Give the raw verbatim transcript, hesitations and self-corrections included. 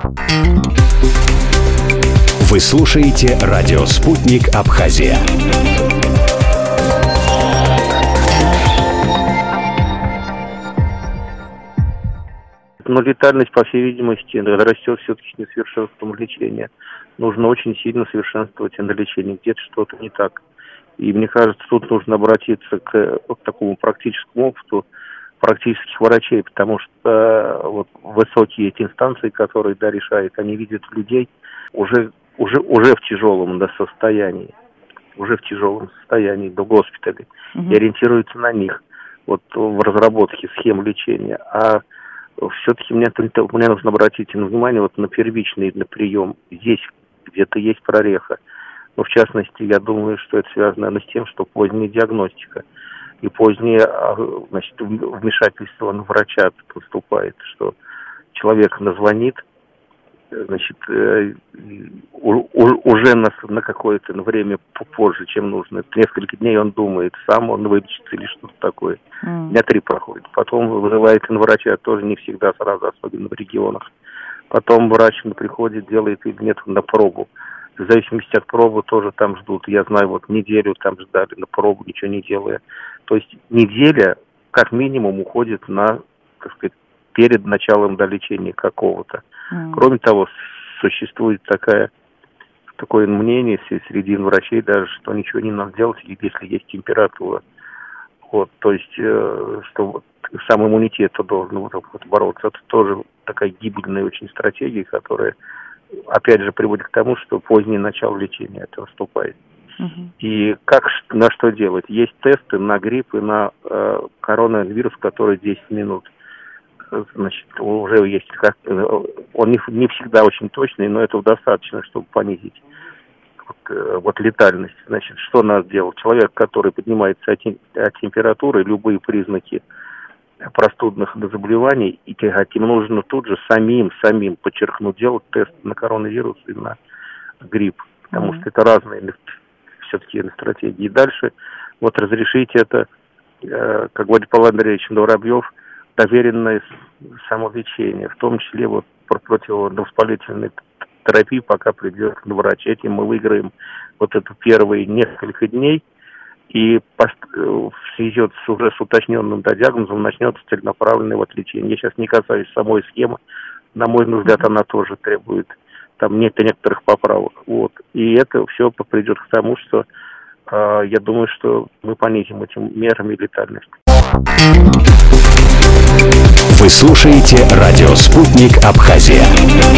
Вы слушаете радио «Спутник Абхазия». Но летальность, по всей видимости, растет все-таки с несовершенством лечения. Нужно очень сильно совершенствовать на лечении. Где-то что-то не так. И мне кажется, тут нужно обратиться к вот такому практическому опыту практических врачей, потому что э, вот высокие эти инстанции, которые да, решают, они видят людей уже, уже, уже в тяжелом да, состоянии, уже в тяжелом состоянии до госпиталя, угу. и ориентируются на них вот, в разработке схем лечения. А все-таки мне, мне нужно обратить внимание вот на первичный на прием. Здесь где-то есть прореха. Но в частности, я думаю, что это связано с тем, что поздняя диагностика и позднее значит, вмешательство на врача поступает, что человек назвонит, значит, уже на, на какое-то время позже, чем нужно. Несколько дней он думает, сам он вылечится или что-то такое. Mm. Дня три проходит. Потом вызывает на врача, тоже не всегда сразу, особенно в регионах. Потом врач приходит, делает или нет на пробу. В зависимости от пробы тоже там ждут. Я знаю, вот неделю там ждали на пробу, ничего не делая. То есть неделя как минимум уходит на, так сказать, перед началом до лечения какого-то. Mm. Кроме того, существует такая, такое мнение среди врачей даже, что ничего не надо делать, если есть температура. Вот, то есть, э, что вот сам иммунитет должен вот, вот, бороться. Это тоже такая гибельная очень стратегия, которая опять же приводит к тому, что позднее начало лечения это наступает. Uh-huh. И как, на что делать? Есть тесты на грипп и на э, коронавирус, который десять минут. Значит, уже есть, как, он не, не всегда очень точный, но этого достаточно, чтобы понизить вот, вот летальность. Значит, что надо делать? Человек, который поднимается от, от температуры, любые признаки простудных заболеваний, и им нужно тут же самим, самим подчеркнуть, делать тест на коронавирус и на грипп, потому mm-hmm. что это разные все-таки стратегии. И дальше вот разрешить это, э, как говорит Павел Андреевич Воробьев, доверенное самолечение, в том числе вот противовоспалительной терапии, пока придет врач. Этим мы выиграем вот это первые несколько дней, и в связи с уже с уточненным диагнозом начнется целенаправленное вот лечение. Я сейчас не касаюсь самой схемы, на мой взгляд, она тоже требует там нет некоторых поправок. Вот. И это все придет к тому, что э, я думаю, что мы понизим этим мерами летальность. Вы слушаете радио «Спутник Абхазия».